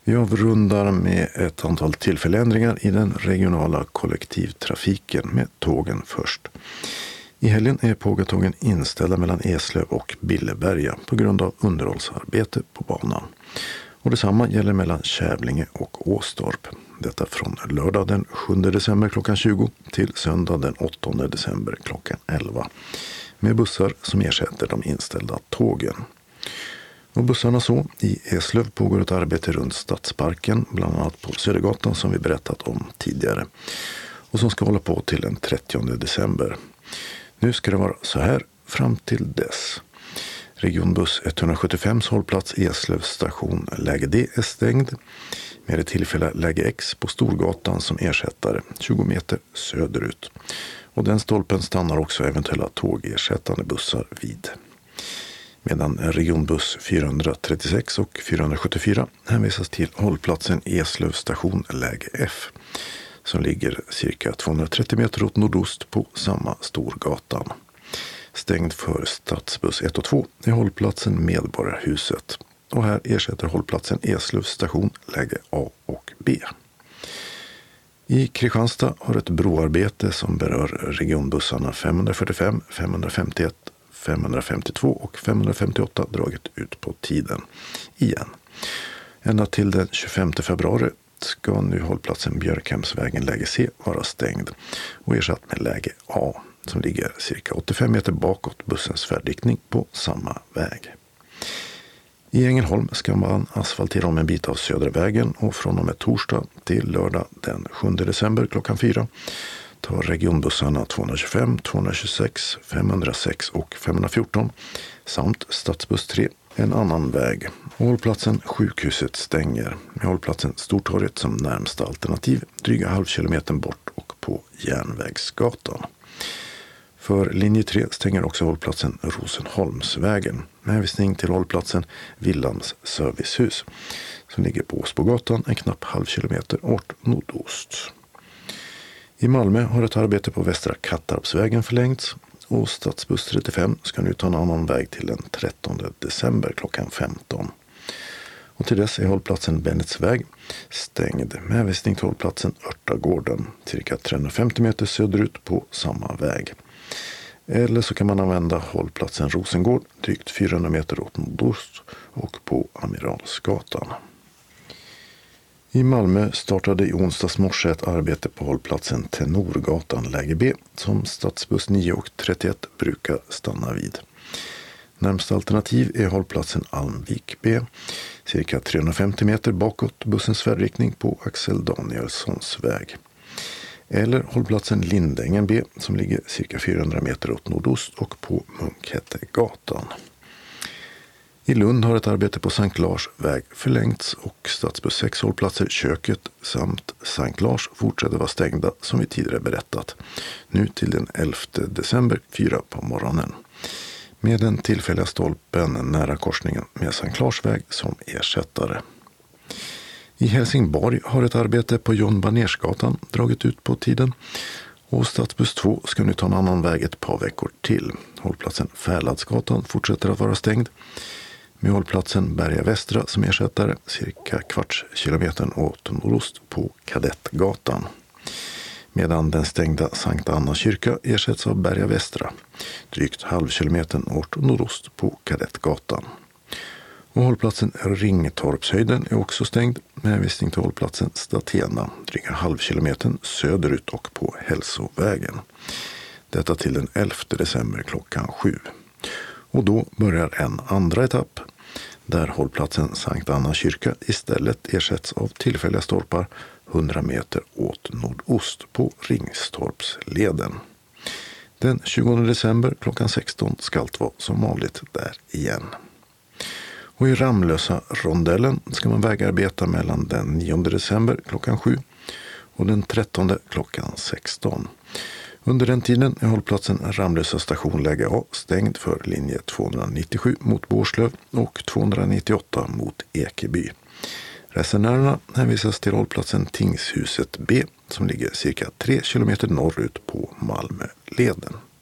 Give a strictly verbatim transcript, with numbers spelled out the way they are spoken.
Vi avrundar med ett antal tillfälländringar i den regionala kollektivtrafiken med tågen först. I helgen är pågatågen inställda mellan Eslöv och Billeberga på grund av underhållsarbete på banan. Och detsamma gäller mellan Kävlinge och Åstorp. Detta från lördag den sjunde december klockan tjugo till söndag den åttonde december klockan elva. Med bussar som ersätter de inställda tågen. Och bussarna så, i Eslöv pågår ett arbete runt Stadsparken, bland annat på Södergatan som vi berättat om tidigare. Och som ska hålla på till den trettionde december. Nu ska det vara så här fram till dess. Regionbuss etthundrasjuttiofems hållplats Eslövs station läge D är stängd. Med det tillfälle läge X på Storgatan som ersättare tjugo meter söderut. Och den stolpen stannar också eventuella tågersättande bussar vid. Medan regionbuss fyrahundratrettiosex och fyrahundrasjuttiofyra hänvisas till hållplatsen Eslövs station läge F. Som ligger cirka tvåhundratrettio meter åt nordost på samma Storgatan. Stängd för stadsbuss ett och två är hållplatsen Medborgarhuset. Och här ersätter hållplatsen Eslövs station läge A och B. I Kristianstad har ett broarbete som berör regionbussarna femhundrafyrtiofem, femhundrafemtioett, femhundrafemtiotvå och femhundrafemtioåtta dragit ut på tiden igen. Ända till den tjugofemte februari ska nu hållplatsen Björkhemsvägen läge C vara stängd och ersatt med läge A som ligger cirka åttiofem meter bakåt bussens färdriktning på samma väg. I Ängelholm ska man asfaltera om en bit av Södra vägen och från och med torsdag till lördag den sjunde december klockan fyra tar regionbussarna tvåhundratjugofem, tvåhundratjugosex, femhundrasex och femhundrafjorton samt stadsbuss tre en annan väg. Hållplatsen Sjukhuset stänger med hållplatsen Stortorget som närmsta alternativ dryga halvkilometern bort och på Järnvägsgatan. För linje tre stänger också hållplatsen Rosenholmsvägen med hänvisning till hållplatsen Villams servicehus som ligger på Åsbogatan en knapp halvkilometer åt nordost. I Malmö har ett arbete på Västra Kattarpsvägen förlängts och stadsbuss trettiofem ska nu ta en annan väg till den trettonde december klockan femton. Och till dess är hållplatsen Bennetsväg stängd med hänvisning till hållplatsen Örtagården cirka trehundrafemtio meter söderut på samma väg. Eller så kan man använda hållplatsen Rosengård drygt fyrahundra meter åt nordost och på Amiralsgatan. I Malmö startade i onsdags morse ett arbete på hållplatsen Tenorgatan läge B som stadsbuss nio och trettioett brukar stanna vid. Närmsta alternativ är hållplatsen Almvik B, cirka trehundrafemtio meter bakåt bussens färdriktning på Axel Danielssons väg. Eller hållplatsen Lindängen B som ligger cirka fyrahundra meter åt nordost och på Munkhättegatan. I Lund har ett arbete på Sankt Lars väg förlängts och stadsbuss sex hållplatser Köket samt Sankt Lars fortsätter vara stängda som vi tidigare berättat. Nu till den elfte december fyra på morgonen. Med den tillfälliga stolpen nära korsningen med Sankt Lars väg som ersättare. I Helsingborg har ett arbete på John Banersgatan dragit ut på tiden och stadsbuss två ska nu ta en annan väg ett par veckor till. Hållplatsen Färladsgatan fortsätter att vara stängd med hållplatsen Berga Västra som ersättare cirka kvarts kilometern åt nordost på Kadettgatan. Medan den stängda Sankt Anna kyrka ersätts av Berga Västra drygt halvkilometern åt nordost på Kadettgatan. Och hållplatsen Ringtorpshöjden är också stängd med hänvisning till hållplatsen Statena dryga halvkilometern söderut och på Hälsovägen. Detta till den elfte december klockan sju. Och då börjar en andra etapp där hållplatsen Sankt Anna kyrka istället ersätts av tillfälliga stolpar hundra meter åt nordost på Ringstorpsleden. Den tjugonde december klockan sexton ska allt vara som vanligt där igen. Och i Ramlösa rondellen ska man vägarbeta mellan den nionde december klockan sju och den trettonde klockan sexton. Under den tiden är hållplatsen Ramlösa station läge A stängd för linje tvåhundranittiosju mot Bårslöv och tvåhundranittioåtta mot Ekeby. Resenärerna hänvisas till hållplatsen Tingshuset B som ligger cirka tre kilometer norrut på Malmöleden.